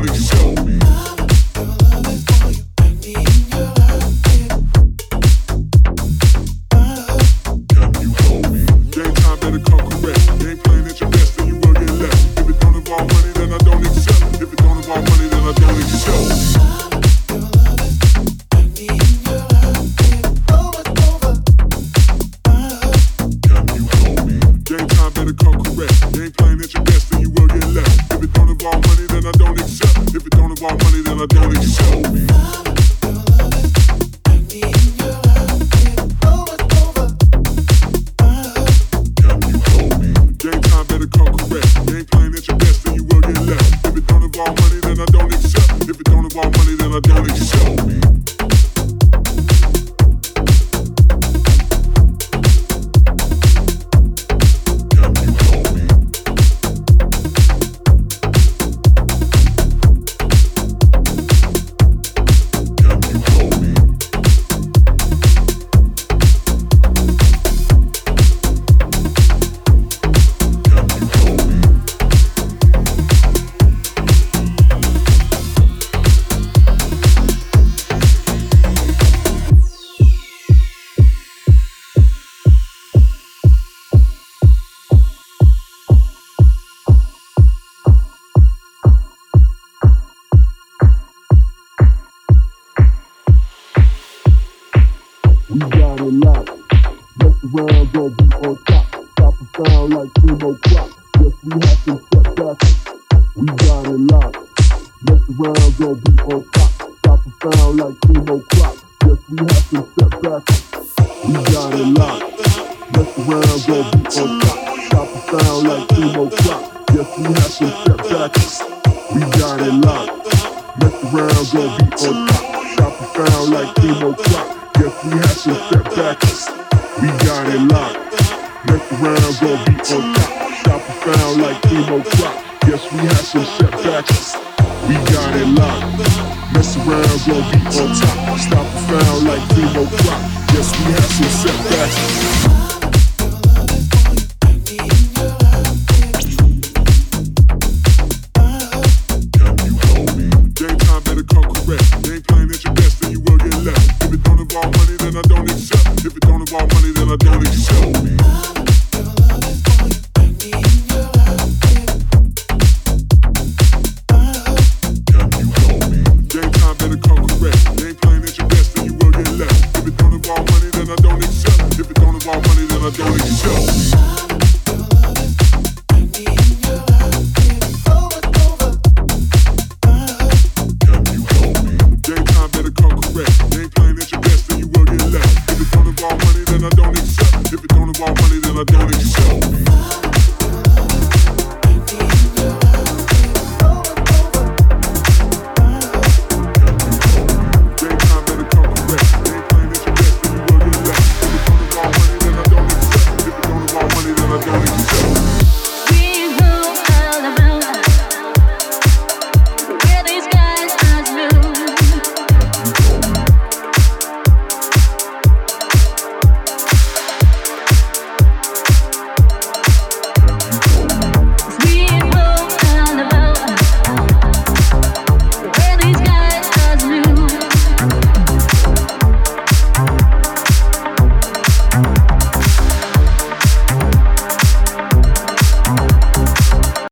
don't excel me. Can you help me? Game time better come correct. Game playing at your best, then you will get left. If it don't involve money, then I don't accept. If it don't involve money, then I don't excel me. Come correct. Game playing at your best, then you will get left. If it don't involve money, then I don't accept. If it don't involve money, then I don't excel me. Can you help me? Game time better come correct. Game playing at your best, then you will get left. If it don't involve money, then I don't accept. If it don't involve money, then I don't excel me. We got it locked. Mess around, gon' be on top. Stop and sound like Timo Clock. Yes, we have some setbacks. We got it locked. Mess around, gon' be on top. Stop and sound like Timo Clock. Yes, we have some setbacks. We got it locked. Mess around, gon' be on top. Stop and sound like Timo Clock. Yes, we have some setbacks. We got it locked. Mess around, gon' be on top. Stop and sound like Timo Clock. Yes, we have some setbacks. We got it locked. Mess around, gon' be on top. Stop and sound like Timo Clock. Yes, we have some setbacks. We got it locked. Mess around, gon' be on top. Stop and sound like Timo Clock. Yes, we have some setbacks.